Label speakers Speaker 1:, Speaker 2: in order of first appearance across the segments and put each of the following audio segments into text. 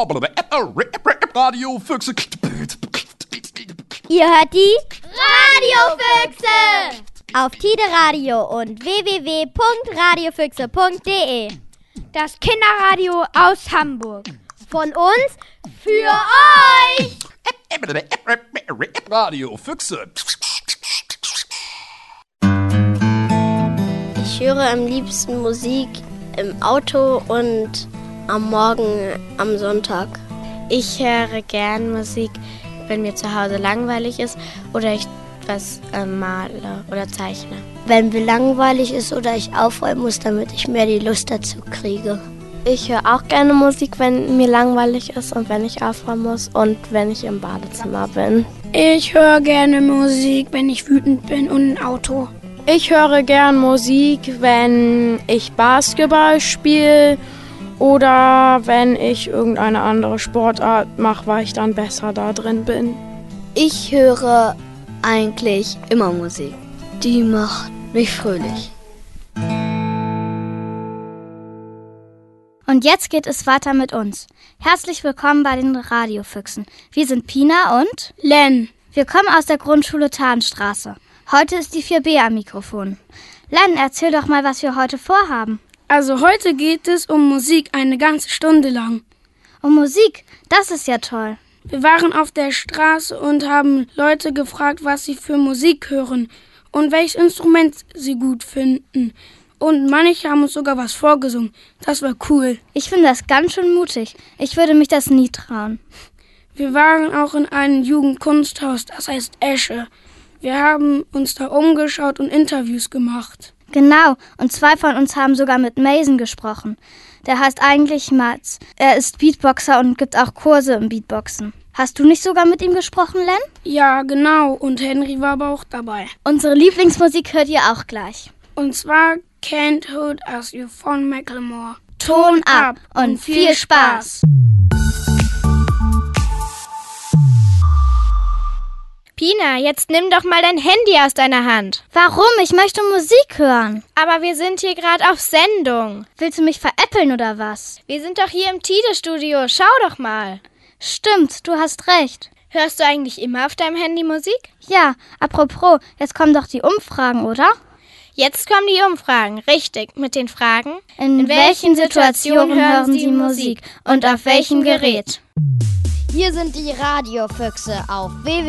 Speaker 1: Radiofüchse.
Speaker 2: Ihr hört die Radiofüchse auf Tide Radio und www.radiofüchse.de.
Speaker 3: Das Kinderradio aus Hamburg.
Speaker 2: Von uns für euch.
Speaker 1: Radiofüchse.
Speaker 4: Ich höre am liebsten Musik im Auto und am Morgen am Sonntag.
Speaker 5: Ich höre gern Musik, wenn mir zu Hause langweilig ist oder ich was male oder zeichne.
Speaker 4: Wenn mir langweilig ist oder ich aufräumen muss, damit ich mehr die Lust dazu kriege.
Speaker 5: Ich höre auch gerne Musik, wenn mir langweilig ist und wenn ich aufräumen muss und wenn ich im Badezimmer bin.
Speaker 3: Ich höre gerne Musik, wenn ich wütend bin und ein Auto.
Speaker 6: Ich höre gern Musik, wenn ich Basketball spiele oder wenn ich irgendeine andere Sportart mache, weil ich dann besser da drin bin.
Speaker 4: Ich höre eigentlich immer Musik. Die macht mich fröhlich.
Speaker 2: Und jetzt geht es weiter mit uns. Herzlich willkommen bei den Radiofüchsen. Wir sind Pina und
Speaker 3: Len.
Speaker 2: Wir kommen aus der Grundschule Tarnstraße. Heute ist die 4B am Mikrofon. Len, erzähl doch mal, was wir heute vorhaben.
Speaker 3: Also heute geht es um Musik eine ganze Stunde lang.
Speaker 2: Um Musik? Das ist ja toll.
Speaker 3: Wir waren auf der Straße und haben Leute gefragt, was sie für Musik hören und welches Instrument sie gut finden. Und manche haben uns sogar was vorgesungen. Das war cool.
Speaker 2: Ich finde das ganz schön mutig. Ich würde mich das nie trauen.
Speaker 3: Wir waren auch in einem Jugendkunsthaus, das heißt Esche. Wir haben uns da umgeschaut und Interviews gemacht.
Speaker 2: Genau, und 2 von uns haben sogar mit Mason gesprochen. Der heißt eigentlich Mats. Er ist Beatboxer und gibt auch Kurse im Beatboxen. Hast du nicht sogar mit ihm gesprochen, Len?
Speaker 3: Ja, genau. Und Henry war aber auch dabei.
Speaker 2: Unsere Lieblingsmusik hört ihr auch gleich.
Speaker 3: Und zwar Can't Hold Us You von Macklemore.
Speaker 2: Ton ab und viel Spaß!
Speaker 6: Pina, jetzt nimm doch mal dein Handy aus deiner Hand.
Speaker 2: Warum? Ich möchte Musik hören.
Speaker 6: Aber wir sind hier gerade auf Sendung.
Speaker 2: Willst du mich veräppeln oder was?
Speaker 6: Wir sind doch hier im Tide-Studio. Schau doch mal.
Speaker 2: Stimmt, du hast recht.
Speaker 6: Hörst du eigentlich immer auf deinem Handy Musik?
Speaker 2: Ja, apropos, jetzt kommen doch die Umfragen, oder?
Speaker 6: Jetzt kommen die Umfragen, richtig, mit den Fragen.
Speaker 2: In welchen Situationen hören Sie Musik und auf welchem Gerät?
Speaker 7: Hier sind die Radiofüchse auf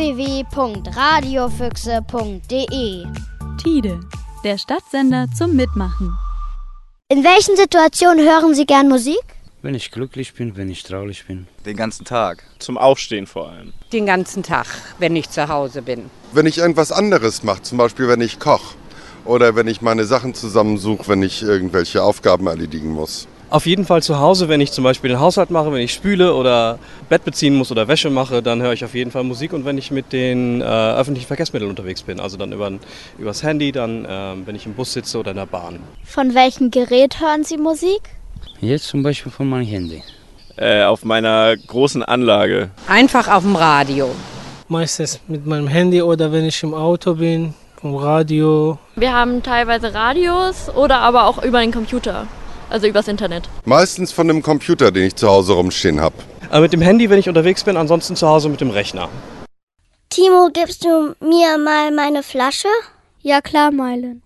Speaker 7: www.radiofüchse.de.
Speaker 8: Tide, der Stadtsender zum Mitmachen.
Speaker 4: In welchen Situationen hören Sie gern Musik?
Speaker 9: Wenn ich glücklich bin, wenn ich traurig bin.
Speaker 10: Den ganzen Tag.
Speaker 11: Zum Aufstehen vor allem.
Speaker 12: Den ganzen Tag, wenn ich zu Hause bin.
Speaker 13: Wenn ich irgendwas anderes mache, zum Beispiel wenn ich koche oder wenn ich meine Sachen zusammensuche, wenn ich irgendwelche Aufgaben erledigen muss.
Speaker 11: Auf jeden Fall zu Hause, wenn ich zum Beispiel den Haushalt mache, wenn ich spüle oder Bett beziehen muss oder Wäsche mache, dann höre ich auf jeden Fall Musik. Und wenn ich mit den öffentlichen Verkehrsmitteln unterwegs bin, also dann übers Handy, dann wenn ich im Bus sitze oder in der Bahn.
Speaker 2: Von welchem Gerät hören Sie Musik?
Speaker 9: Jetzt zum Beispiel von meinem Handy.
Speaker 11: Auf meiner großen Anlage.
Speaker 12: Einfach auf dem Radio.
Speaker 14: Meistens mit meinem Handy oder wenn ich im Auto bin, vom Radio.
Speaker 15: Wir haben teilweise Radios oder aber auch über den Computer. Also übers Internet.
Speaker 13: Meistens von dem Computer, den ich zu Hause rumstehen habe.
Speaker 11: Mit dem Handy, wenn ich unterwegs bin, ansonsten zu Hause mit dem Rechner.
Speaker 4: Timo, gibst du mir mal meine Flasche?
Speaker 2: Ja klar, Meilen.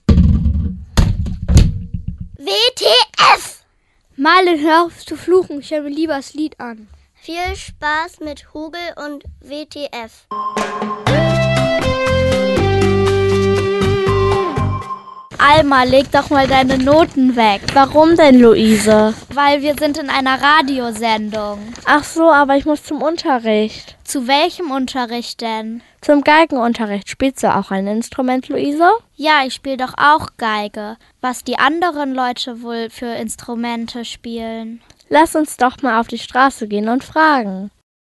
Speaker 4: WTF!
Speaker 3: Meilen, hör auf zu fluchen, ich höre mir lieber das Lied an.
Speaker 4: Viel Spaß mit Hugel und WTF.
Speaker 2: Alma, leg doch mal deine Noten weg.
Speaker 6: Warum denn, Luise?
Speaker 2: Weil wir sind in einer Radiosendung.
Speaker 6: Ach so, aber ich muss zum Unterricht.
Speaker 2: Zu welchem Unterricht denn?
Speaker 6: Zum Geigenunterricht. Spielst du auch ein Instrument, Luise?
Speaker 2: Ja, ich spiele doch auch Geige. Was die anderen Leute wohl für Instrumente spielen.
Speaker 6: Lass uns doch mal auf die Straße gehen und fragen.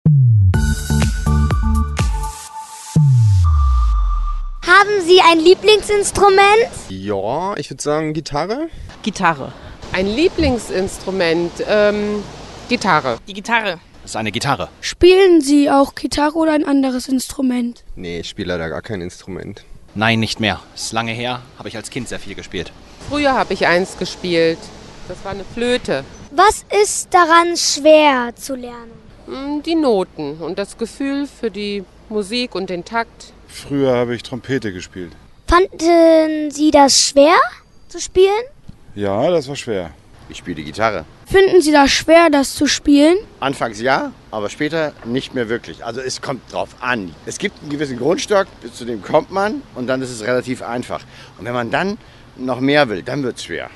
Speaker 4: Haben Sie ein Lieblingsinstrument?
Speaker 16: Ja, ich würde sagen Gitarre.
Speaker 12: Gitarre.
Speaker 17: Ein Lieblingsinstrument, Gitarre.
Speaker 18: Die Gitarre.
Speaker 19: Das ist eine Gitarre.
Speaker 3: Spielen Sie auch Gitarre oder ein anderes Instrument?
Speaker 16: Nee, ich spiele leider gar kein Instrument.
Speaker 19: Nein, nicht mehr. Ist lange her, habe ich als Kind sehr viel gespielt.
Speaker 17: Früher habe ich eins gespielt, Das war eine Flöte.
Speaker 10: Was ist daran schwer zu lernen?
Speaker 17: Die Noten und das Gefühl für die Musik und den Takt.
Speaker 18: Früher habe ich Trompete gespielt.
Speaker 10: Fanden Sie das schwer zu spielen?
Speaker 18: Ja, das war schwer.
Speaker 19: Ich spiele Gitarre.
Speaker 3: Finden Sie das schwer, das zu spielen?
Speaker 19: Anfangs ja, aber später nicht mehr wirklich. Also es kommt drauf an. Es gibt einen gewissen Grundstock, bis zu dem kommt man und dann ist es relativ einfach. Und wenn man dann noch mehr will, dann wird es schwer.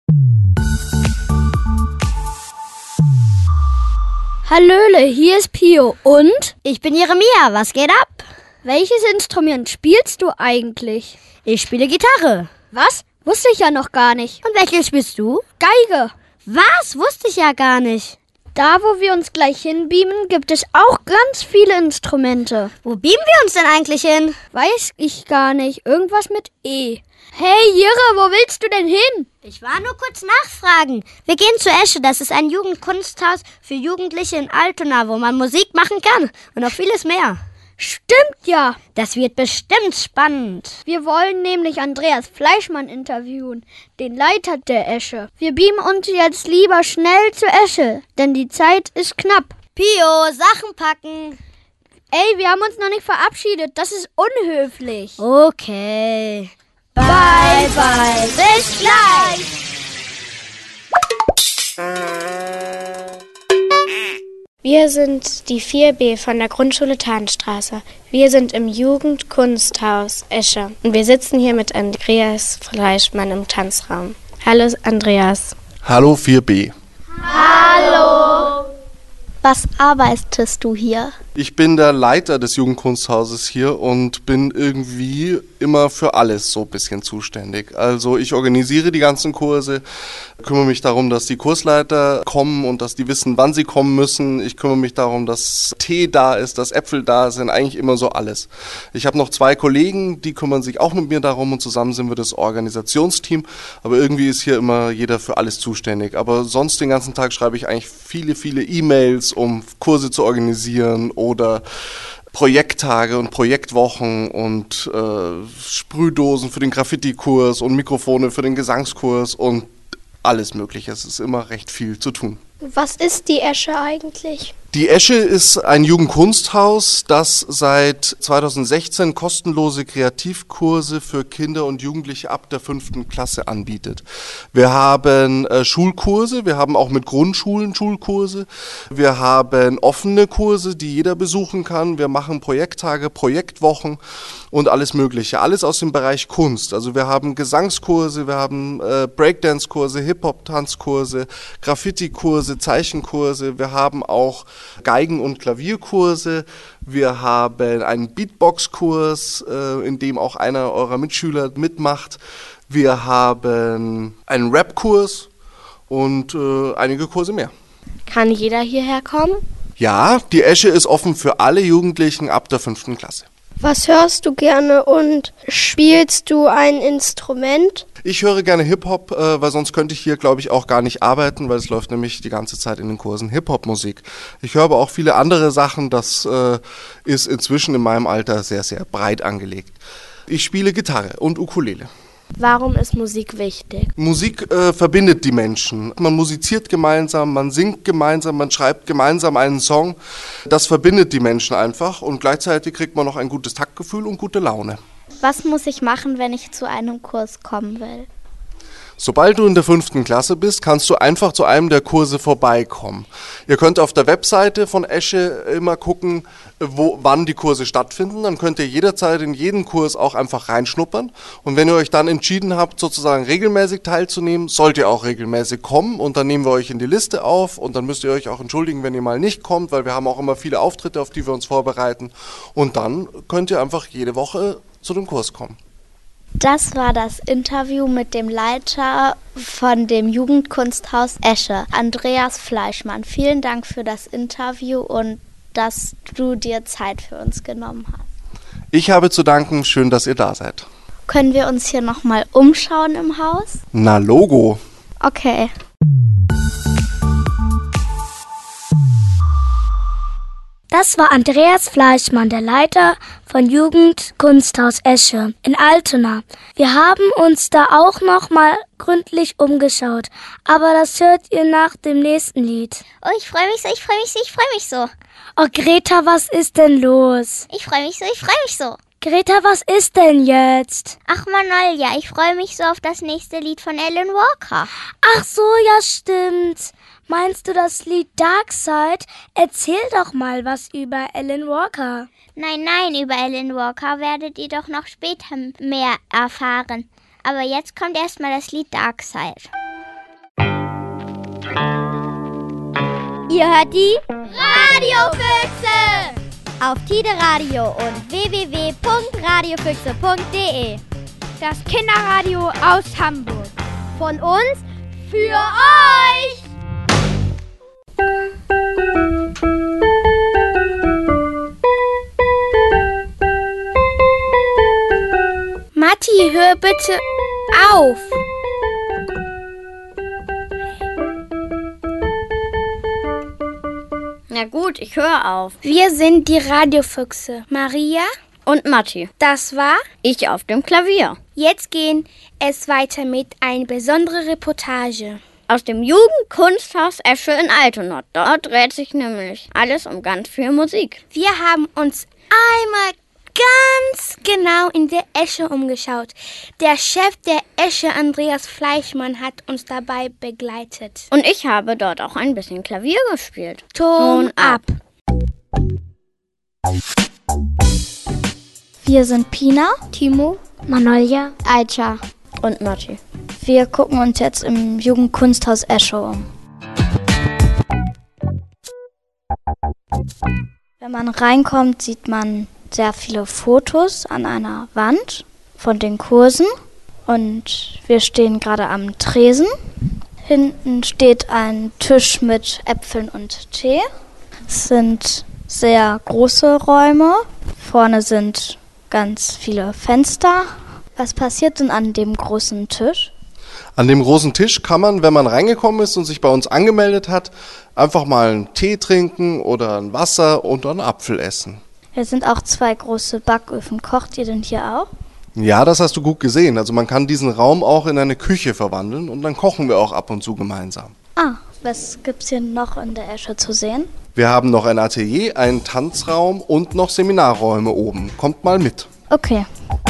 Speaker 2: Hallöle, hier ist Pio und
Speaker 7: ich bin Jeremia, was geht ab?
Speaker 2: Welches Instrument spielst du eigentlich?
Speaker 7: Ich spiele Gitarre.
Speaker 2: Was? Wusste ich ja noch gar nicht.
Speaker 7: Und welches spielst du?
Speaker 2: Geige.
Speaker 7: Was? Wusste ich ja gar nicht.
Speaker 2: Da, wo wir uns gleich hinbeamen, gibt es auch ganz viele Instrumente.
Speaker 7: Wo beamen wir uns denn eigentlich hin?
Speaker 2: Weiß ich gar nicht. Irgendwas mit E. Hey, Jere, wo willst du denn hin?
Speaker 7: Ich war nur kurz nachfragen. Wir gehen zu Esche, das ist ein Jugendkunsthaus für Jugendliche in Altona, wo man Musik machen kann und noch vieles mehr.
Speaker 2: Stimmt ja.
Speaker 7: Das wird bestimmt spannend.
Speaker 2: Wir wollen nämlich Andreas Fleischmann interviewen, den Leiter der Esche. Wir beamen uns jetzt lieber schnell zur Esche, denn die Zeit ist knapp.
Speaker 7: Pio, Sachen packen.
Speaker 2: Ey, wir haben uns noch nicht verabschiedet. Das ist unhöflich.
Speaker 7: Okay.
Speaker 2: Bye, bye. Bis gleich.
Speaker 5: Wir sind die 4B von der Grundschule Tarnstraße. Wir sind im Jugendkunsthaus Esche und wir sitzen hier mit Andreas Fleischmann im Tanzraum. Hallo Andreas.
Speaker 1: Hallo 4B.
Speaker 2: Hallo.
Speaker 4: Was arbeitest du hier?
Speaker 1: Ich bin der Leiter des Jugendkunsthauses hier und bin irgendwie immer für alles so ein bisschen zuständig. Also ich organisiere die ganzen Kurse, kümmere mich darum, dass die Kursleiter kommen und dass die wissen, wann sie kommen müssen. Ich kümmere mich darum, dass Tee da ist, dass Äpfel da sind, eigentlich immer so alles. Ich habe noch 2 Kollegen, die kümmern sich auch mit mir darum und zusammen sind wir das Organisationsteam. Aber irgendwie ist hier immer jeder für alles zuständig. Aber sonst den ganzen Tag schreibe ich eigentlich viele E-Mails, um Kurse zu organisieren oder Projekttage und Projektwochen und Sprühdosen für den Graffiti-Kurs und Mikrofone für den Gesangskurs und alles Mögliche. Es ist immer recht viel zu tun.
Speaker 10: Was ist die Esche eigentlich?
Speaker 1: Die Esche ist ein Jugendkunsthaus, das seit 2016 kostenlose Kreativkurse für Kinder und Jugendliche ab der 5. Klasse anbietet. Wir haben Schulkurse, wir haben auch mit Grundschulen Schulkurse, wir haben offene Kurse, die jeder besuchen kann, wir machen Projekttage, Projektwochen und alles Mögliche. Alles aus dem Bereich Kunst. Also wir haben Gesangskurse, wir haben Breakdance-Kurse, Hip-Hop-Tanzkurse, Graffiti-Kurse, Zeichenkurse, wir haben auch Geigen- und Klavierkurse, wir haben einen Beatbox-Kurs, in dem auch einer eurer Mitschüler mitmacht, wir haben einen Rap-Kurs und einige Kurse mehr.
Speaker 5: Kann jeder hierher kommen?
Speaker 1: Ja, die Esche ist offen für alle Jugendlichen ab der 5. Klasse.
Speaker 10: Was hörst du gerne und spielst du ein Instrument?
Speaker 1: Ich höre gerne Hip-Hop, weil sonst könnte ich hier, glaube ich, auch gar nicht arbeiten, weil es läuft nämlich die ganze Zeit in den Kursen Hip-Hop-Musik. Ich höre aber auch viele andere Sachen, das ist inzwischen in meinem Alter sehr, sehr breit angelegt. Ich spiele Gitarre und Ukulele.
Speaker 5: Warum ist Musik wichtig?
Speaker 1: Musik verbindet die Menschen. Man musiziert gemeinsam, man singt gemeinsam, man schreibt gemeinsam einen Song. Das verbindet die Menschen einfach und gleichzeitig kriegt man noch ein gutes Taktgefühl und gute Laune.
Speaker 2: Was muss ich machen, wenn ich zu einem Kurs kommen will?
Speaker 1: Sobald du in der 5. Klasse bist, kannst du einfach zu einem der Kurse vorbeikommen. Ihr könnt auf der Webseite von Esche immer gucken, wann die Kurse stattfinden. Dann könnt ihr jederzeit in jeden Kurs auch einfach reinschnuppern. Und wenn ihr euch dann entschieden habt, sozusagen regelmäßig teilzunehmen, sollt ihr auch regelmäßig kommen. Und dann nehmen wir euch in die Liste auf. Und dann müsst ihr euch auch entschuldigen, wenn ihr mal nicht kommt, weil wir haben auch immer viele Auftritte, auf die wir uns vorbereiten. Und dann könnt ihr einfach jede Woche zu dem Kurs kommen.
Speaker 2: Das war das Interview mit dem Leiter von dem Jugendkunsthaus Esche, Andreas Fleischmann. Vielen Dank für das Interview und dass du dir Zeit für uns genommen hast.
Speaker 1: Ich habe zu danken, schön, dass ihr da seid.
Speaker 2: Können wir uns hier nochmal umschauen im Haus?
Speaker 1: Na, Logo.
Speaker 2: Okay. Das war Andreas Fleischmann, der Leiter
Speaker 20: von Jugendkunsthaus Esche in Altona. Wir haben uns da auch noch mal gründlich umgeschaut, aber das hört ihr nach dem nächsten Lied.
Speaker 7: Oh, ich freue mich so, ich freue mich so, ich freue mich so.
Speaker 20: Oh, Greta, was ist denn los?
Speaker 7: Ich freue mich so, ich freue mich so.
Speaker 20: Greta, was ist denn jetzt?
Speaker 7: Ach, Manolja, ich freue mich so auf das nächste Lied von Alan Walker.
Speaker 20: Ach so, ja stimmt. Meinst du das Lied Dark Side? Erzähl doch mal was über Alan Walker.
Speaker 7: Nein, über Alan Walker werdet ihr doch noch später mehr erfahren. Aber jetzt kommt erstmal das Lied Dark Side.
Speaker 21: Ihr hört die Radiofüchse auf Tide Radio und www.radiofüchse.de.
Speaker 10: Das Kinderradio aus Hamburg.
Speaker 21: Von uns für euch.
Speaker 3: Matti, hör bitte auf.
Speaker 21: Na gut, ich höre auf.
Speaker 3: Wir sind die Radiofüchse. Maria
Speaker 21: und Matti.
Speaker 3: Das war
Speaker 21: ich auf dem Klavier.
Speaker 3: Jetzt gehen es weiter mit einer besonderen Reportage.
Speaker 21: Aus dem Jugendkunsthaus Esche in Altona. Dort dreht sich nämlich alles um ganz viel Musik.
Speaker 3: Wir haben uns einmal ganz genau in der Esche umgeschaut. Der Chef der Esche, Andreas Fleischmann, hat uns dabei begleitet.
Speaker 21: Und ich habe dort auch ein bisschen Klavier gespielt.
Speaker 3: Ton ab.
Speaker 2: Wir sind Pina,
Speaker 7: Timo,
Speaker 2: Manolja,
Speaker 7: Aisha
Speaker 21: und Matti.
Speaker 2: Wir gucken uns jetzt im Jugendkunsthaus Esche um. Wenn man reinkommt, sieht man sehr viele Fotos an einer Wand von den Kursen und wir stehen gerade am Tresen. Hinten steht ein Tisch mit Äpfeln und Tee. Es sind sehr große Räume. Vorne sind ganz viele Fenster. Was passiert denn an dem großen Tisch?
Speaker 1: An dem großen Tisch kann man, wenn man reingekommen ist und sich bei uns angemeldet hat, einfach mal einen Tee trinken oder ein Wasser und einen Apfel essen.
Speaker 2: Hier sind auch 2 große Backöfen. Kocht ihr denn hier auch?
Speaker 1: Ja, das hast du gut gesehen. Also man kann diesen Raum auch in eine Küche verwandeln und dann kochen wir auch ab und zu gemeinsam.
Speaker 2: Ah, was gibt's hier noch in der Esche zu sehen?
Speaker 1: Wir haben noch ein Atelier, einen Tanzraum und noch Seminarräume oben. Kommt mal mit.
Speaker 2: Okay.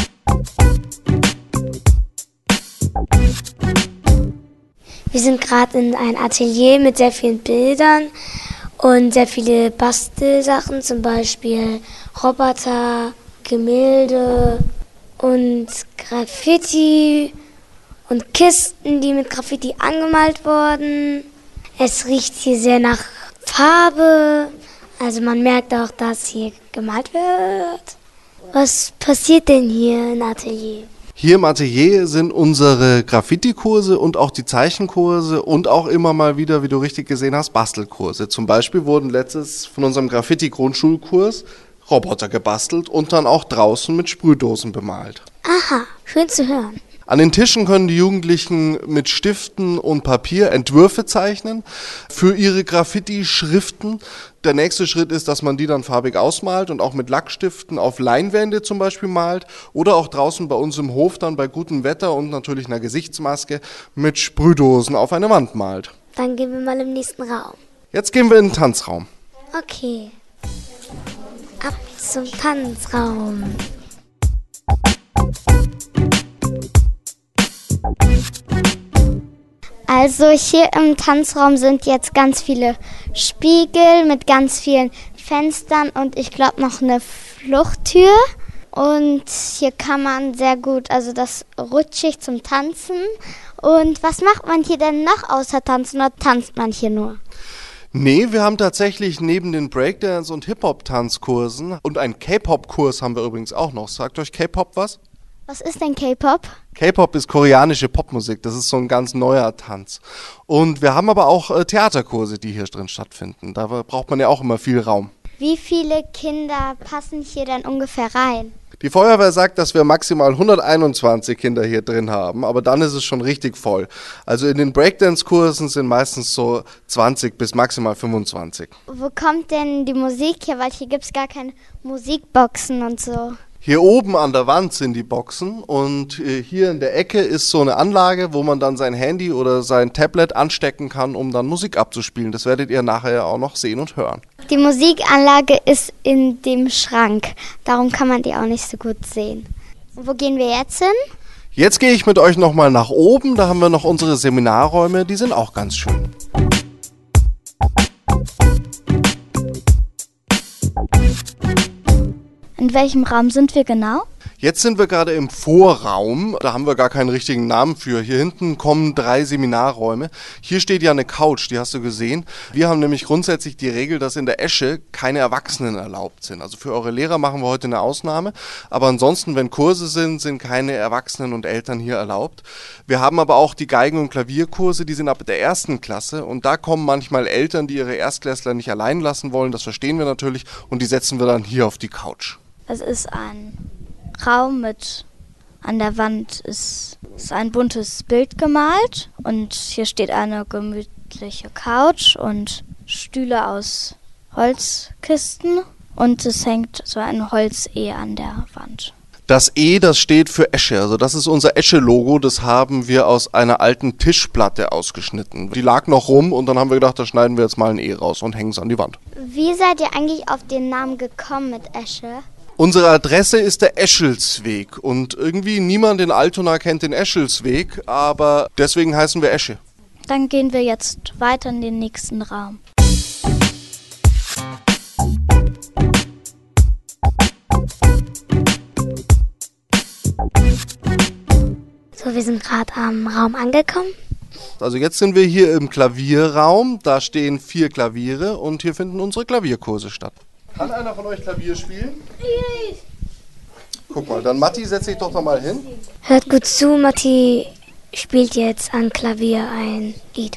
Speaker 20: Wir sind gerade in einem Atelier mit sehr vielen Bildern und sehr viele Bastelsachen, zum Beispiel Roboter, Gemälde und Graffiti und Kisten, die mit Graffiti angemalt wurden. Es riecht hier sehr nach Farbe, also man merkt auch, dass hier gemalt wird. Was passiert denn hier im Atelier?
Speaker 1: Hier im Atelier sind unsere Graffiti-Kurse und auch die Zeichenkurse und auch immer mal wieder, wie du richtig gesehen hast, Bastelkurse. Zum Beispiel wurden letztes von unserem Graffiti-Grundschulkurs Roboter gebastelt und dann auch draußen mit Sprühdosen bemalt.
Speaker 20: Aha, schön zu hören.
Speaker 1: An den Tischen können die Jugendlichen mit Stiften und Papier Entwürfe zeichnen für ihre Graffiti-Schriften. Der nächste Schritt ist, dass man die dann farbig ausmalt und auch mit Lackstiften auf Leinwände zum Beispiel malt oder auch draußen bei uns im Hof dann bei gutem Wetter und natürlich einer Gesichtsmaske mit Sprühdosen auf eine Wand malt.
Speaker 20: Dann gehen wir mal im nächsten Raum.
Speaker 1: Jetzt gehen wir in den Tanzraum.
Speaker 20: Okay. Ab zum Tanzraum.
Speaker 7: Also hier im Tanzraum sind jetzt ganz viele Spiegel mit ganz vielen Fenstern und ich glaube noch eine Fluchttür. Und hier kann man sehr gut, also das rutschig zum Tanzen. Und was macht man hier denn noch außer tanzen oder tanzt man hier nur?
Speaker 1: Nee, wir haben tatsächlich neben den Breakdance- und Hip-Hop-Tanzkursen und einen K-Pop-Kurs haben wir übrigens auch noch. Sagt euch K-Pop was?
Speaker 7: Was ist denn K-Pop?
Speaker 1: K-Pop ist koreanische Popmusik, das ist so ein ganz neuer Tanz. Und wir haben aber auch Theaterkurse, die hier drin stattfinden. Da braucht man ja auch immer viel Raum.
Speaker 7: Wie viele Kinder passen hier denn ungefähr rein?
Speaker 1: Die Feuerwehr sagt, dass wir maximal 121 Kinder hier drin haben, aber dann ist es schon richtig voll. Also in den Breakdance-Kursen sind meistens so 20 bis maximal 25.
Speaker 7: Wo kommt denn die Musik her? Weil hier gibt es gar keine Musikboxen und so.
Speaker 1: Hier oben an der Wand sind die Boxen und hier in der Ecke ist so eine Anlage, wo man dann sein Handy oder sein Tablet anstecken kann, um dann Musik abzuspielen. Das werdet ihr nachher auch noch sehen und hören.
Speaker 7: Die Musikanlage ist in dem Schrank, darum kann man die auch nicht so gut sehen. Und wo gehen wir jetzt hin?
Speaker 1: Jetzt gehe ich mit euch nochmal nach oben, da haben wir noch unsere Seminarräume, die sind auch ganz schön.
Speaker 2: In welchem Raum sind wir genau?
Speaker 1: Jetzt sind wir gerade im Vorraum, da haben wir gar keinen richtigen Namen für. Hier hinten kommen 3 Seminarräume. Hier steht ja eine Couch, die hast du gesehen. Wir haben nämlich grundsätzlich die Regel, dass in der Esche keine Erwachsenen erlaubt sind. Also für eure Lehrer machen wir heute eine Ausnahme. Aber ansonsten, wenn Kurse sind keine Erwachsenen und Eltern hier erlaubt. Wir haben aber auch die Geigen- und Klavierkurse, die sind ab der 1. Klasse. Und da kommen manchmal Eltern, die ihre Erstklässler nicht allein lassen wollen. Das verstehen wir natürlich. Und die setzen wir dann hier auf die Couch.
Speaker 2: Es ist ein Raum mit, an der Wand ist ein buntes Bild gemalt und hier steht eine gemütliche Couch und Stühle aus Holzkisten und es hängt so ein Holz-E an der Wand.
Speaker 1: Das E, das steht für Esche, also das ist unser Esche-Logo, das haben wir aus einer alten Tischplatte ausgeschnitten. Die lag noch rum und dann haben wir gedacht, da schneiden wir jetzt mal ein E raus und hängen es an die Wand.
Speaker 7: Wie seid ihr eigentlich auf den Namen gekommen mit Esche?
Speaker 1: Unsere Adresse ist der Eschelsweg und irgendwie niemand in Altona kennt den Eschelsweg, aber deswegen heißen wir Esche.
Speaker 2: Dann gehen wir jetzt weiter in den nächsten Raum.
Speaker 20: So, wir sind gerade am Raum angekommen.
Speaker 1: Also jetzt sind wir hier im Klavierraum, da stehen 4 Klaviere und hier finden unsere Klavierkurse statt. Kann einer von euch Klavier spielen? Guck mal, dann Matti, setz dich doch da mal hin.
Speaker 20: Hört gut zu, Matti spielt jetzt am Klavier ein Lied.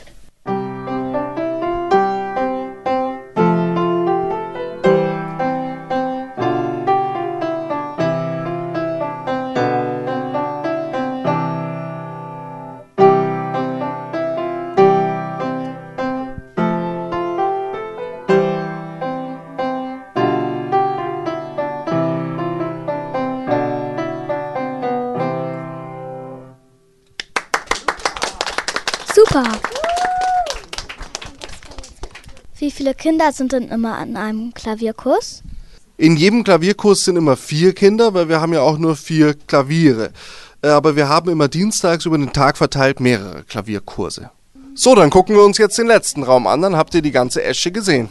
Speaker 2: Super! Wie viele Kinder sind denn immer an einem Klavierkurs?
Speaker 1: In jedem Klavierkurs sind immer 4 Kinder, weil wir haben ja auch nur 4 Klaviere. Aber wir haben immer dienstags über den Tag verteilt mehrere Klavierkurse. So, dann gucken wir uns jetzt den letzten Raum an, dann habt ihr die ganze Esche gesehen.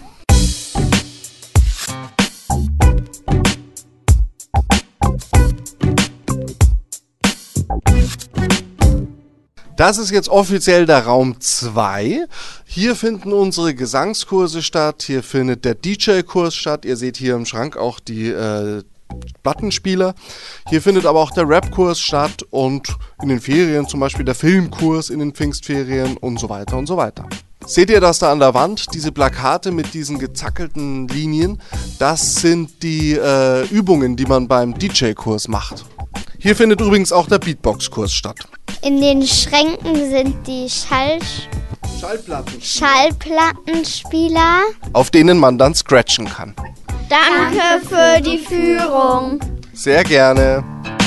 Speaker 1: Das ist jetzt offiziell der Raum 2. Hier finden unsere Gesangskurse statt, hier findet der DJ-Kurs statt. Ihr seht hier im Schrank auch die Plattenspieler. Hier findet aber auch der Rap-Kurs statt und in den Ferien zum Beispiel der Filmkurs in den Pfingstferien und so weiter und so weiter. Seht ihr das da an der Wand, diese Plakate mit diesen gezackelten Linien? Das sind die Übungen, die man beim DJ-Kurs macht. Hier findet übrigens auch der Beatbox-Kurs statt.
Speaker 7: In den Schränken sind die Schallplattenspieler,
Speaker 1: auf denen man dann scratchen kann.
Speaker 21: Danke für die Führung.
Speaker 1: Sehr gerne.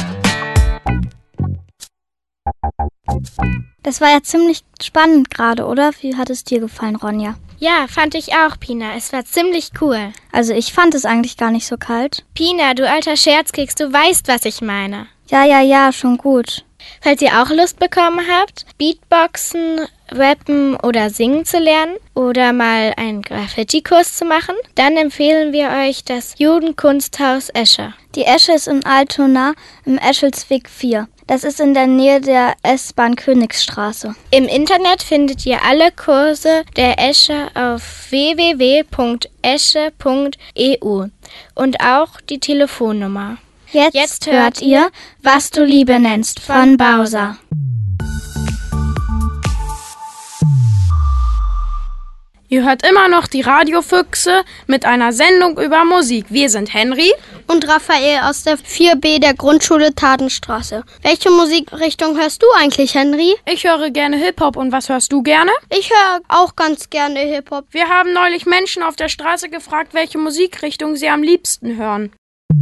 Speaker 2: Das war ja ziemlich spannend gerade, oder? Wie hat es dir gefallen, Ronja?
Speaker 5: Ja, fand ich auch, Pina. Es war ziemlich cool.
Speaker 2: Also ich fand es eigentlich gar nicht so kalt.
Speaker 5: Pina, du alter Scherzkeks, du weißt, was ich meine.
Speaker 2: Ja, schon gut.
Speaker 5: Falls ihr auch Lust bekommen habt, Beatboxen, Rappen oder Singen zu lernen oder mal einen Graffiti-Kurs zu machen, dann empfehlen wir euch das Jugendkunsthaus Esche.
Speaker 2: Die Esche ist in Altona im Eschelsweg 4. Das ist in der Nähe der S-Bahn Königsstraße.
Speaker 5: Im Internet findet ihr alle Kurse der Esche auf www.esche.eu und auch die Telefonnummer.
Speaker 2: Jetzt hört ihr, was du Liebe nennst, von Bowser.
Speaker 6: Ihr hört immer noch die Radiofüchse mit einer Sendung über Musik. Wir sind Henry
Speaker 10: und Raphael aus der 4B der Grundschule Tatenstraße. Welche Musikrichtung hörst du eigentlich, Henry?
Speaker 6: Ich höre gerne Hip-Hop. Und was hörst du gerne?
Speaker 10: Ich höre auch ganz gerne Hip-Hop.
Speaker 6: Wir haben neulich Menschen auf der Straße gefragt, welche Musikrichtung sie am liebsten hören.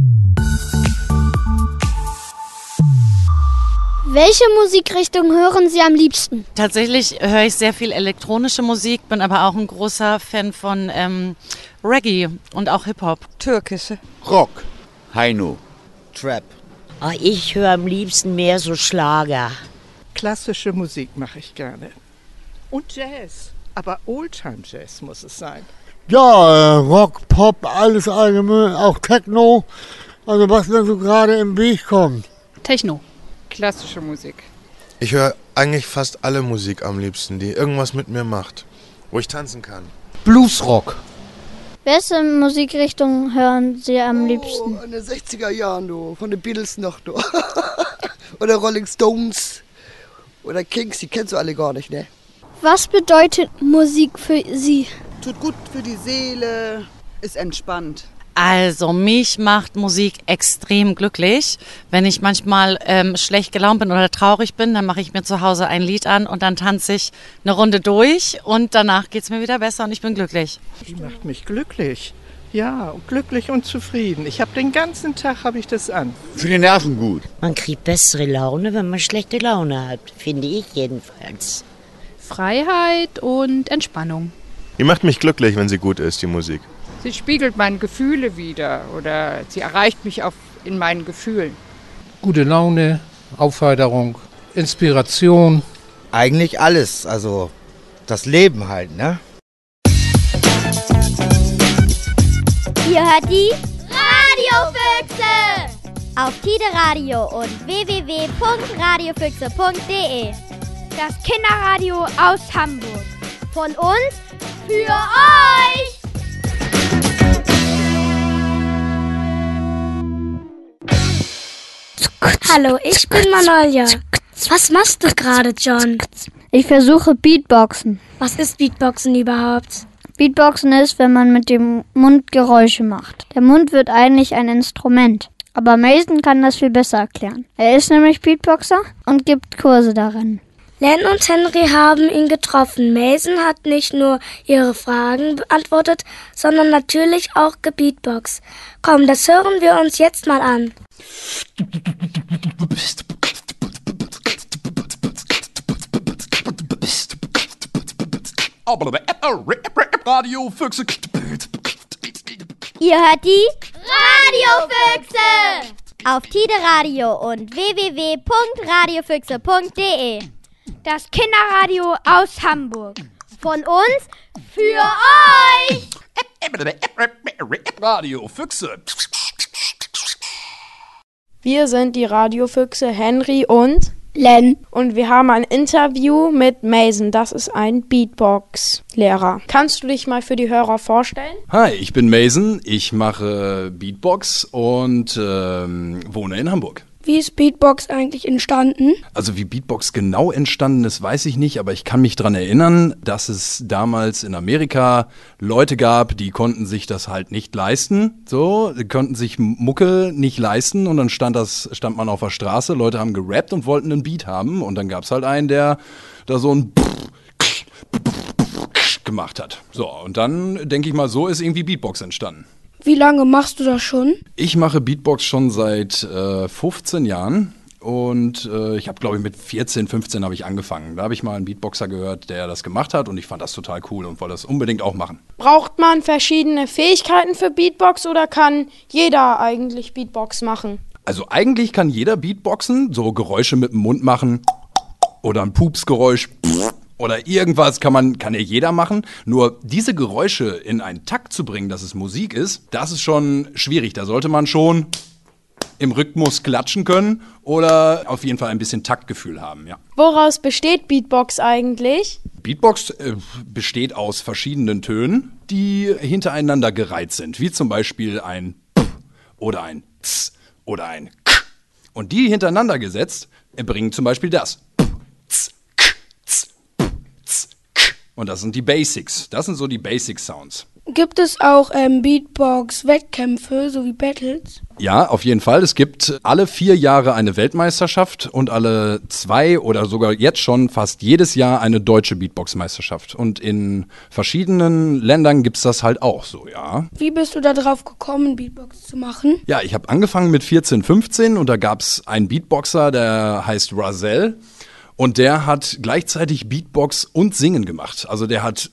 Speaker 10: Welche Musikrichtung hören Sie am liebsten?
Speaker 8: Tatsächlich höre ich sehr viel elektronische Musik, bin aber auch ein großer Fan von Reggae und auch Hip-Hop.
Speaker 22: Türkische.
Speaker 23: Rock. Heino.
Speaker 22: Trap.
Speaker 24: Oh, ich höre am liebsten mehr so Schlager.
Speaker 22: Klassische Musik mache ich gerne. Und Jazz. Aber Oldtime-Jazz muss es sein.
Speaker 25: Ja, Rock, Pop, alles allgemein, auch Techno. Also was mir so gerade im Weg kommt.
Speaker 26: Techno.
Speaker 22: Klassische Musik.
Speaker 27: Ich höre eigentlich fast alle Musik am liebsten, die irgendwas mit mir macht, wo ich tanzen kann.
Speaker 28: Bluesrock.
Speaker 10: Welche Musikrichtung hören Sie am liebsten?
Speaker 22: In den 60er Jahren, von den Beatles noch. Oder Rolling Stones. Oder Kings, die kennst du alle gar nicht, ne?
Speaker 10: Was bedeutet Musik für Sie?
Speaker 22: Tut gut für die Seele, ist entspannt.
Speaker 8: Also mich macht Musik extrem glücklich. Wenn ich manchmal schlecht gelaunt bin oder traurig bin, dann mache ich mir zu Hause ein Lied an und dann tanze ich eine Runde durch und danach geht's mir wieder besser und ich bin glücklich.
Speaker 22: Die macht mich glücklich. Ja, glücklich und zufrieden. Den ganzen Tag habe ich das an.
Speaker 23: Für die Nerven gut.
Speaker 24: Man kriegt bessere Laune, wenn man schlechte Laune hat, finde ich jedenfalls.
Speaker 26: Freiheit und Entspannung.
Speaker 27: Die macht mich glücklich, wenn sie gut ist, die Musik.
Speaker 22: Sie spiegelt meine Gefühle wider oder sie erreicht mich in meinen Gefühlen.
Speaker 28: Gute Laune, Aufheiterung, Inspiration.
Speaker 23: Eigentlich alles, also das Leben halt, ne?
Speaker 21: Ihr hört die Radiofüchse auf Tide Radio und www.radiofüchse.de.
Speaker 10: Das Kinderradio aus Hamburg.
Speaker 21: Von uns für euch.
Speaker 20: Hallo, ich bin Manolja. Was machst du gerade, John?
Speaker 10: Ich versuche Beatboxen.
Speaker 20: Was ist Beatboxen überhaupt?
Speaker 10: Beatboxen ist, wenn man mit dem Mund Geräusche macht. Der Mund wird eigentlich ein Instrument. Aber Mason kann das viel besser erklären. Er ist nämlich Beatboxer und gibt Kurse darin.
Speaker 20: Len und Henry haben ihn getroffen. Mason hat nicht nur ihre Fragen beantwortet, sondern natürlich auch gebeatboxt. Komm, das hören wir uns jetzt mal an.
Speaker 29: Radiofüchse.
Speaker 21: Ihr hört die Radiofüchse auf Tide Radio und www.radiofüchse.de.
Speaker 10: Das Kinderradio aus Hamburg.
Speaker 21: Von uns für euch.
Speaker 29: Radiofüchse.
Speaker 6: Wir sind die Radiofüchse Henry und
Speaker 10: Len.
Speaker 6: Und wir haben ein Interview mit Mason. Das ist ein Beatbox-Lehrer. Kannst du dich mal für die Hörer vorstellen?
Speaker 29: Hi, ich bin Mason. Ich mache Beatbox und wohne in Hamburg.
Speaker 10: Wie ist Beatbox eigentlich entstanden?
Speaker 29: Also wie Beatbox genau entstanden ist, weiß ich nicht, aber ich kann mich daran erinnern, dass es damals in Amerika Leute gab, die konnten sich das halt nicht leisten, die konnten sich Mucke nicht leisten und dann stand man auf der Straße, Leute haben gerappt und wollten einen Beat haben und dann gab es halt einen, der da so ein gemacht hat. So, und dann denke ich mal, so ist irgendwie Beatbox entstanden.
Speaker 10: Wie lange machst du das schon?
Speaker 29: Ich mache Beatbox schon seit 15 Jahren und ich habe, glaube ich, mit 14, 15 habe ich angefangen. Da habe ich mal einen Beatboxer gehört, der das gemacht hat und ich fand das total cool und wollte das unbedingt auch machen.
Speaker 6: Braucht man verschiedene Fähigkeiten für Beatbox oder kann jeder eigentlich Beatbox machen?
Speaker 29: Also eigentlich kann jeder Beatboxen, so Geräusche mit dem Mund machen oder ein Pupsgeräusch oder irgendwas kann ja jeder machen. Nur diese Geräusche in einen Takt zu bringen, dass es Musik ist, das ist schon schwierig. Da sollte man schon im Rhythmus klatschen können oder auf jeden Fall ein bisschen Taktgefühl haben, ja.
Speaker 6: Woraus besteht Beatbox eigentlich?
Speaker 29: Beatbox besteht aus verschiedenen Tönen, die hintereinander gereiht sind. Wie zum Beispiel ein P oder ein Z oder ein K. Und die hintereinander gesetzt bringen zum Beispiel das. Und das sind die Basics. Das sind so die Basic-Sounds.
Speaker 3: Gibt es auch Beatbox-Wettkämpfe, so wie Battles?
Speaker 29: Ja, auf jeden Fall. Es gibt alle 4 Jahre eine Weltmeisterschaft und alle 2 oder sogar jetzt schon fast jedes Jahr eine deutsche Beatbox-Meisterschaft. Und in verschiedenen Ländern gibt's das halt auch so, ja.
Speaker 3: Wie bist du da drauf gekommen, Beatbox zu machen?
Speaker 29: Ja, ich habe angefangen mit 14, 15 und da gab's einen Beatboxer, der heißt Rahzel. Und der hat gleichzeitig Beatbox und Singen gemacht. Also der hat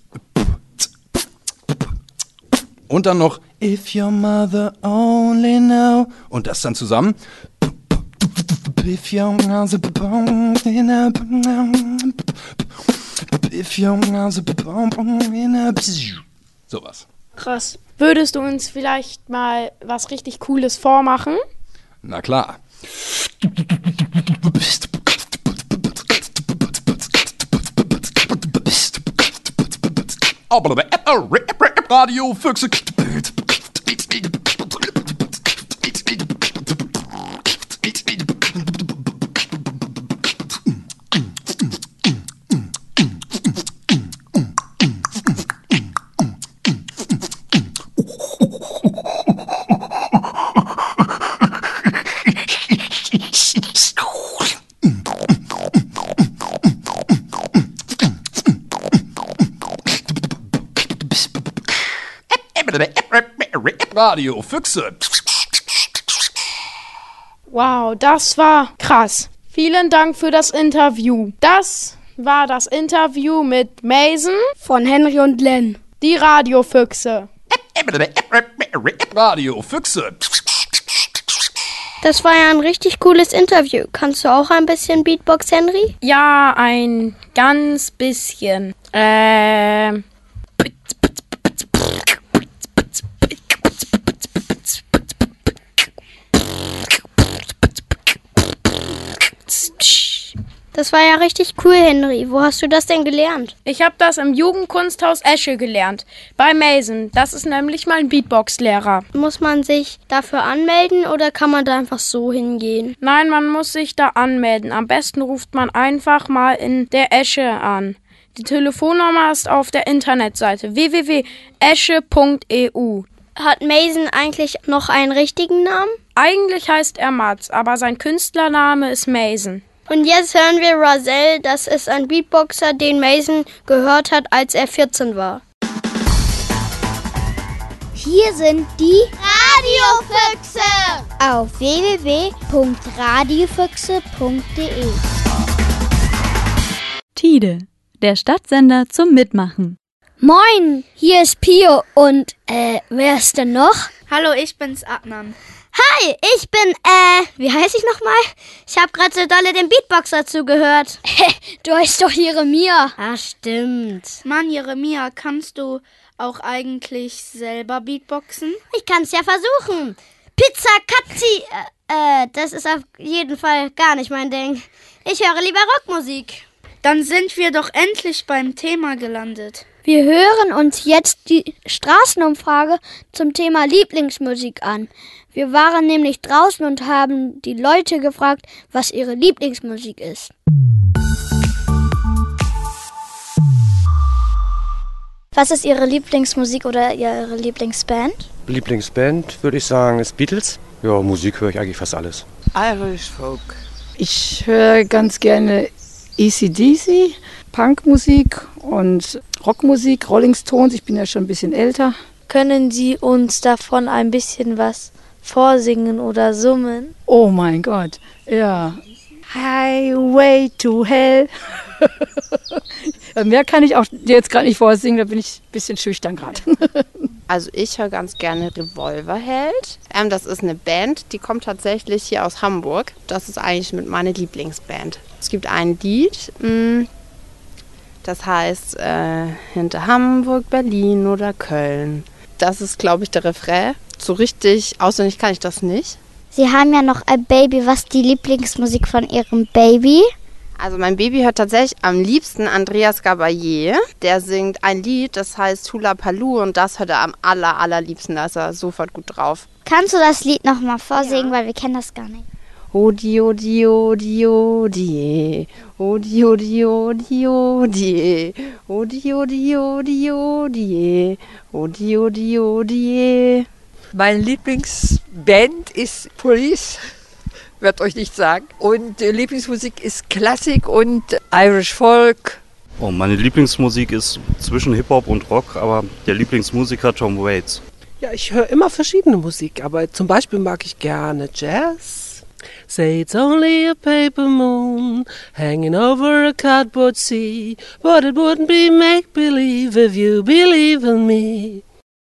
Speaker 29: und dann noch If your mother only know und das dann zusammen. If your mother only know. If your mother only know. Sowas.
Speaker 6: Krass. Würdest du uns vielleicht mal was richtig Cooles vormachen?
Speaker 29: Na klar. Radio Füchse. Radio Füchse.
Speaker 6: Wow, das war krass. Vielen Dank für das Interview. Das war das Interview mit Mason
Speaker 3: von Henry und Len.
Speaker 6: Die Radiofüchse.
Speaker 29: Radio Füchse.
Speaker 4: Das war ja ein richtig cooles Interview. Kannst du auch ein bisschen Beatbox, Henry?
Speaker 6: Ja, ein ganz bisschen.
Speaker 4: Das war ja richtig cool, Henry. Wo hast du das denn gelernt?
Speaker 6: Ich habe das im Jugendkunsthaus Esche gelernt. Bei Mason. Das ist nämlich mein Beatbox-Lehrer.
Speaker 4: Muss man sich dafür anmelden oder kann man da einfach so hingehen?
Speaker 6: Nein, man muss sich da anmelden. Am besten ruft man einfach mal in der Esche an. Die Telefonnummer ist auf der Internetseite www.esche.eu.
Speaker 4: Hat Mason eigentlich noch einen richtigen Namen?
Speaker 6: Eigentlich heißt er Mats, aber sein Künstlername ist Mason.
Speaker 4: Und jetzt hören wir Rahzel, das ist ein Beatboxer, den Mason gehört hat, als er 14 war.
Speaker 7: Hier sind die Radiofüchse auf www.radiofüchse.de.
Speaker 9: Tide, der Stadtsender zum Mitmachen.
Speaker 7: Moin, hier ist Pio und, wer ist denn noch?
Speaker 2: Hallo, ich bin's, Adnan.
Speaker 7: Hi, ich bin, wie heiße ich nochmal? Ich habe gerade so dolle dem Beatboxer zugehört. Du heißt doch Jeremia.
Speaker 2: Ah, stimmt. Mann, Jeremia, kannst du auch eigentlich selber Beatboxen?
Speaker 7: Ich kann's ja versuchen. Pizza Katzi, das ist auf jeden Fall gar nicht mein Ding. Ich höre lieber Rockmusik.
Speaker 2: Dann sind wir doch endlich beim Thema gelandet.
Speaker 10: Wir hören uns jetzt die Straßenumfrage zum Thema Lieblingsmusik an. Wir waren nämlich draußen und haben die Leute gefragt, was ihre Lieblingsmusik ist.
Speaker 2: Was ist Ihre Lieblingsmusik oder Ihre Lieblingsband?
Speaker 11: Lieblingsband würde ich sagen ist Beatles. Ja, Musik höre ich eigentlich fast alles.
Speaker 12: Irish Folk. Ich höre ganz gerne AC/DC, Punkmusik und Rockmusik, Rolling Stones. Ich bin ja schon ein bisschen älter.
Speaker 2: Können Sie uns davon ein bisschen was vorsingen oder summen?
Speaker 12: Oh mein Gott, ja. Highway to Hell. Mehr kann ich auch jetzt gerade nicht vorsingen, da bin ich ein bisschen schüchtern gerade.
Speaker 13: Also ich höre ganz gerne Revolverheld. Das ist eine Band, die kommt tatsächlich hier aus Hamburg. Das ist eigentlich mit meiner Lieblingsband. Es gibt ein Lied, das heißt hinter Hamburg, Berlin oder Köln. Das ist, glaube ich, der Refrain. So richtig auswendig kann ich das nicht.
Speaker 7: Sie haben ja noch ein Baby. Was ist die Lieblingsmusik von Ihrem Baby?
Speaker 13: Also mein Baby hört tatsächlich am liebsten Andreas Gabayé. Der singt ein Lied, das heißt Hula Paloo und das hört er am allerliebsten. Da ist er sofort gut drauf.
Speaker 7: Kannst du das Lied nochmal vorsingen, weil wir kennen das gar nicht.
Speaker 1: Odi, odi, odi, odi, odi, odi, odi, odi, odi, odi, odi, odi, odi, odi, odi.
Speaker 5: Meine Lieblingsband ist Police, wird euch nicht sagen. Und Lieblingsmusik ist Klassik und Irish Folk.
Speaker 14: Oh, meine Lieblingsmusik ist zwischen Hip-Hop und Rock, aber der Lieblingsmusiker Tom Waits.
Speaker 15: Ja, ich höre immer verschiedene Musik, aber zum Beispiel mag ich gerne Jazz. Say it's only a paper moon hanging over a cardboard sea, but it wouldn't be make-believe if you believe in me.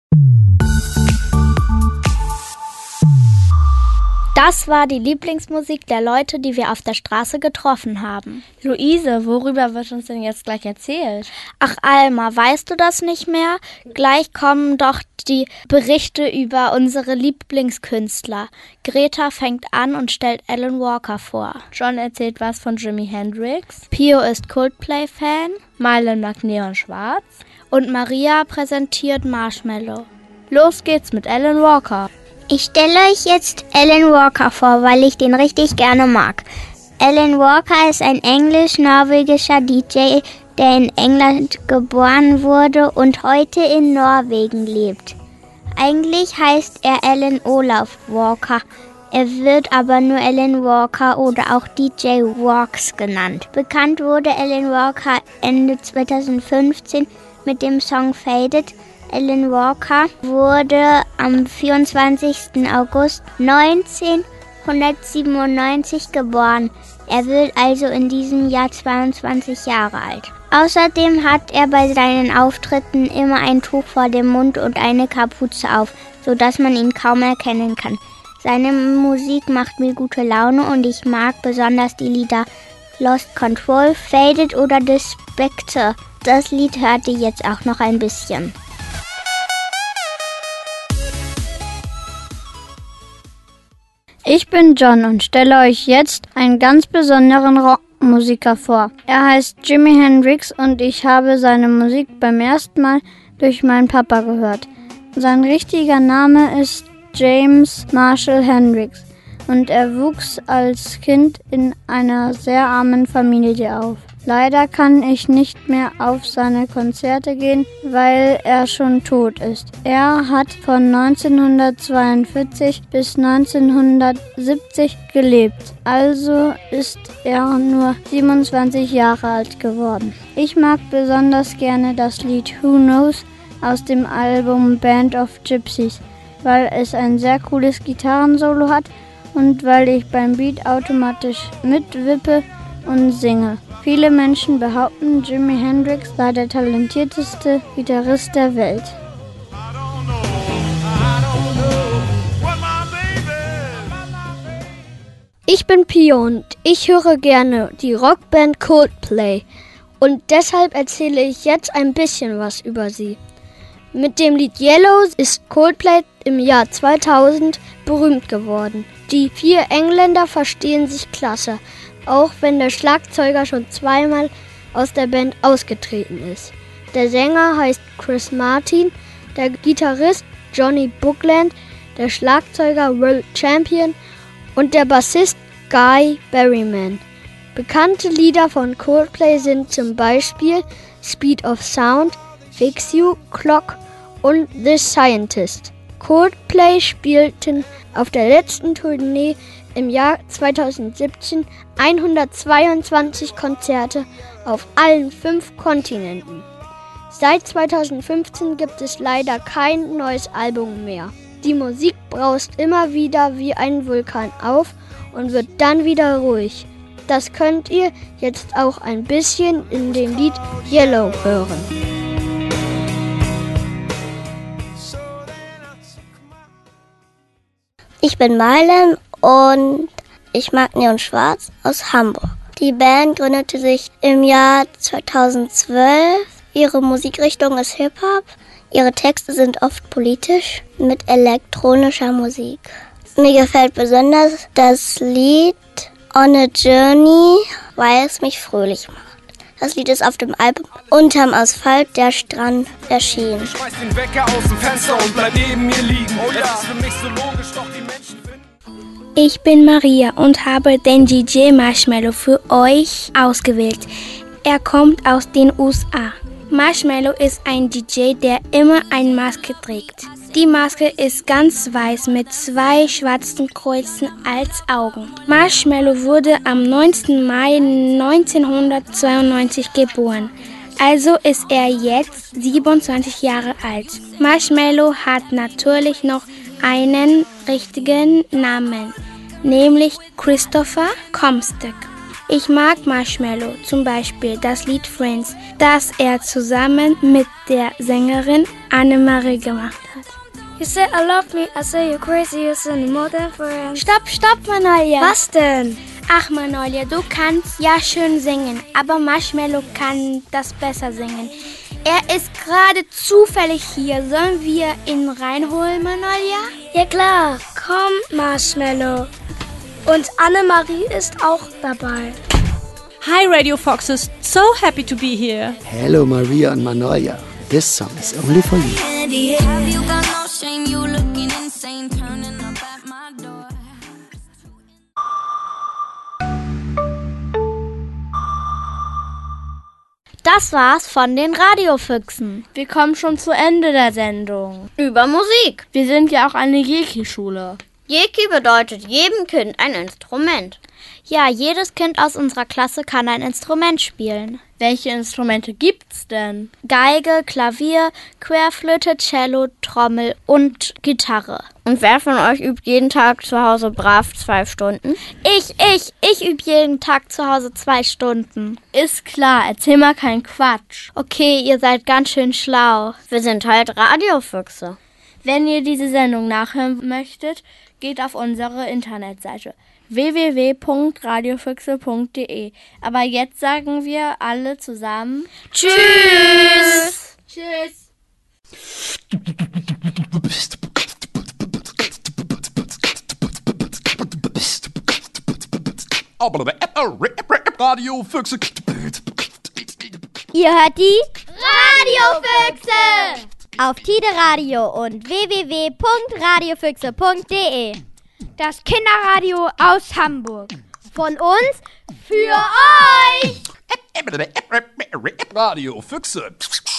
Speaker 2: Das war die Lieblingsmusik der Leute, die wir auf der Straße getroffen haben.
Speaker 21: Luise, worüber wird uns denn jetzt gleich erzählt?
Speaker 2: Ach Alma, weißt du das nicht mehr? Gleich kommen doch die Berichte über unsere Lieblingskünstler. Greta fängt an und stellt Alan Walker vor.
Speaker 21: John erzählt was von Jimi Hendrix.
Speaker 2: Pio ist Coldplay-Fan.
Speaker 21: Marlen mag Neon Schwarz.
Speaker 2: Und Maria präsentiert Marshmallow. Los geht's mit Alan Walker.
Speaker 7: Ich stelle euch jetzt Alan Walker vor, weil ich den richtig gerne mag. Alan Walker ist ein englisch-norwegischer DJ, der in England geboren wurde und heute in Norwegen lebt. Eigentlich heißt er Alan Olaf Walker. Er wird aber nur Alan Walker oder auch DJ Walks genannt. Bekannt wurde Alan Walker Ende 2015 mit dem Song Faded. Alan Walker wurde am 24. August 1997 geboren. Er wird also in diesem Jahr 22 Jahre alt. Außerdem hat er bei seinen Auftritten immer ein Tuch vor dem Mund und eine Kapuze auf, sodass man ihn kaum erkennen kann. Seine Musik macht mir gute Laune und ich mag besonders die Lieder Lost Control, Faded oder The Spectre. Das Lied hört ihr jetzt auch noch ein bisschen.
Speaker 10: Ich bin John und stelle euch jetzt einen ganz besonderen Rockmusiker vor. Er heißt Jimi Hendrix und ich habe seine Musik beim ersten Mal durch meinen Papa gehört. Sein richtiger Name ist James Marshall Hendrix und er wuchs als Kind in einer sehr armen Familie auf. Leider kann ich nicht mehr auf seine Konzerte gehen, weil er schon tot ist. Er hat von 1942 bis 1970 gelebt, also ist er nur 27 Jahre alt geworden. Ich mag besonders gerne das Lied Who Knows aus dem Album Band of Gypsies, weil es ein sehr cooles Gitarrensolo hat und weil ich beim Beat automatisch mitwippe und singe. Viele Menschen behaupten, Jimi Hendrix sei der talentierteste Gitarrist der Welt.
Speaker 16: Ich bin Pio und ich höre gerne die Rockband Coldplay und deshalb erzähle ich jetzt ein bisschen was über sie. Mit dem Lied Yellow ist Coldplay im Jahr 2000 berühmt geworden. Die 4 Engländer verstehen sich klasse, auch wenn der Schlagzeuger schon zweimal aus der Band ausgetreten ist. Der Sänger heißt Chris Martin, der Gitarrist Johnny Buckland, der Schlagzeuger World Champion und der Bassist Guy Berryman. Bekannte Lieder von Coldplay sind zum Beispiel Speed of Sound, Fix You, Clock und The Scientist. Coldplay spielten auf der letzten Tournee im Jahr 2017 122 Konzerte auf allen 5 Kontinenten. Seit 2015 gibt es leider kein neues Album mehr. Die Musik braust immer wieder wie ein Vulkan auf und wird dann wieder ruhig. Das könnt ihr jetzt auch ein bisschen in dem Lied Yellow hören.
Speaker 4: Ich bin Marlen und ich mag Neon Schwarz aus Hamburg. Die Band gründete sich im Jahr 2012. Ihre Musikrichtung ist Hip-Hop. Ihre Texte sind oft politisch mit elektronischer Musik. Mir gefällt besonders das Lied On a Journey, weil es mich fröhlich macht. Das Lied ist auf dem Album Unterm Asphalt der Strand erschienen.
Speaker 17: Ich schmeiß den Wecker aus dem Fenster und bleib neben mir liegen. Oh ja. Es ist für mich so logisch, doch die Menschen finden...
Speaker 3: Ich bin Maria und habe den DJ Marshmello für euch ausgewählt. Er kommt aus den USA. Marshmello ist ein DJ, der immer eine Maske trägt. Die Maske ist ganz weiß mit 2 schwarzen Kreuzen als Augen. Marshmello wurde am 19. Mai 1992 geboren. Also ist er jetzt 27 Jahre alt. Marshmello hat natürlich noch einen richtigen Namen, nämlich Christopher Comstock. Ich mag Marshmello, zum Beispiel das Lied Friends, das er zusammen mit der Sängerin Annemarie gemacht hat.
Speaker 16: You say I love me, I say you're crazy, you say more than friends.
Speaker 3: Stopp, Manolja.
Speaker 16: Was denn?
Speaker 3: Ach, Manolja, du kannst ja schön singen, aber Marshmello kann das besser singen. Er ist gerade zufällig hier. Sollen wir ihn reinholen, Manolja?
Speaker 16: Ja klar, komm, Marshmello. Und Annemarie ist auch dabei.
Speaker 8: Hi Radio Foxes, so happy to be here.
Speaker 17: Hello Maria and Manolja. This song is only for you.
Speaker 2: Das war's von den Radiofüchsen.
Speaker 6: Wir kommen schon zu Ende der Sendung.
Speaker 21: Über Musik.
Speaker 6: Wir sind ja auch eine Jeki-Schule.
Speaker 21: Jeki bedeutet jedem Kind ein Instrument.
Speaker 2: Ja, jedes Kind aus unserer Klasse kann ein Instrument spielen.
Speaker 6: Welche Instrumente gibt's denn?
Speaker 2: Geige, Klavier, Querflöte, Cello, Trommel und Gitarre.
Speaker 21: Und wer von euch übt jeden Tag zu Hause brav 2 Stunden?
Speaker 2: Ich übe jeden Tag zu Hause 2 Stunden.
Speaker 6: Ist klar, erzähl mal keinen Quatsch.
Speaker 2: Okay, ihr seid ganz schön schlau.
Speaker 21: Wir sind halt Radiofüchse.
Speaker 6: Wenn ihr diese Sendung nachhören möchtet, geht auf unsere Internetseite www.radiofüchse.de. Aber jetzt sagen wir alle zusammen
Speaker 21: Tschüss!
Speaker 6: Tschüss!
Speaker 29: Radiofüchse.
Speaker 7: Ihr hört die Radiofüchse auf Tide Radio und www.radiofüchse.de. Das Kinderradio aus Hamburg. Von uns für euch.
Speaker 29: Radiofüchse.